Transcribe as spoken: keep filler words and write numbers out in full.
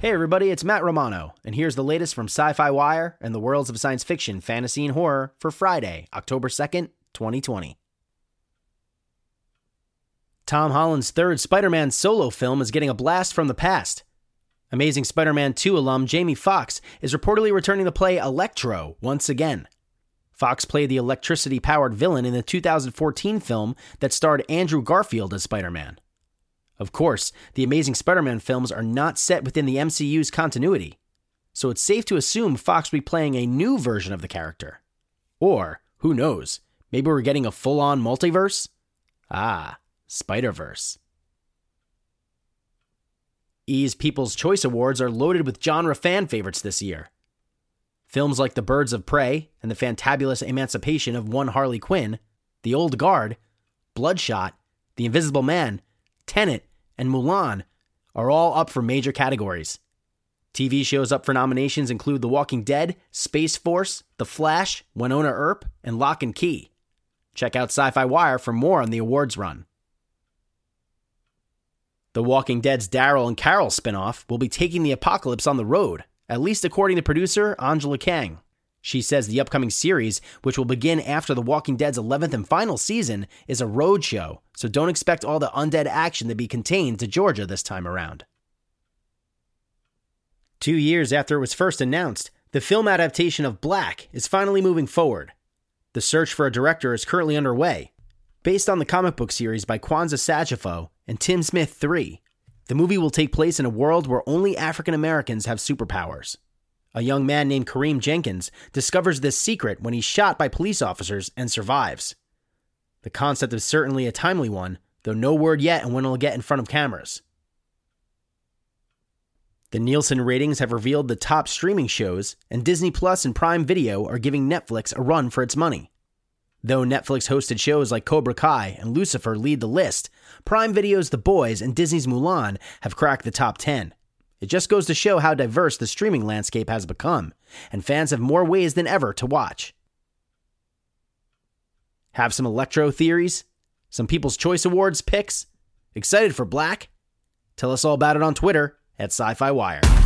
Hey everybody, it's Matt Romano, and here's the latest from Sci-Fi Wire and the worlds of science fiction, fantasy, and horror for Friday, October second, twenty twenty. Tom Holland's third Spider-Man solo film is getting a blast from the past. Amazing Spider-Man two alum Jamie Foxx is reportedly returning to play Electro once again. Foxx played the electricity-powered villain in the two thousand fourteen film that starred Andrew Garfield as Spider-Man. Of course, the Amazing Spider-Man films are not set within the M C U's continuity, so it's safe to assume Foxx will be playing a new version of the character. Or, who knows, maybe we're getting a full-on multiverse? Ah, Spider-Verse. E's People's Choice Awards are loaded with genre fan favorites this year. Films like The Birds of Prey and the fantabulous emancipation of one Harley Quinn, The Old Guard, Bloodshot, The Invisible Man, Tenet, and Mulan are all up for major categories. T V shows up for nominations include The Walking Dead, Space Force, The Flash, Winona Earp, and Lock and Key. Check out Sci-Fi Wire for more on the awards run. The Walking Dead's Daryl and Carol spinoff will be taking the apocalypse on the road, at least according to producer Angela Kang. She says the upcoming series, which will begin after The Walking Dead's eleventh and final season, is a road show, so don't expect all the undead action to be contained to Georgia this time around. Two years after it was first announced, the film adaptation of Black is finally moving forward. The search for a director is currently underway. Based on the comic book series by Kwanzaa Sajifo and Tim Smith the third, the movie will take place in a world where only African Americans have superpowers. A young man named Kareem Jenkins discovers this secret when he's shot by police officers and survives. The concept is certainly a timely one, though no word yet on when it'll get in front of cameras. The Nielsen ratings have revealed the top streaming shows, and Disney Plus and Prime Video are giving Netflix a run for its money. Though Netflix-hosted shows like Cobra Kai and Lucifer lead the list, Prime Video's The Boys and Disney's Mulan have cracked the top ten. It just goes to show how diverse the streaming landscape has become, and fans have more ways than ever to watch. Have some Electro theories? Some People's Choice Awards picks? Excited for Black? Tell us all about it on Twitter at Sci-Fi Wire.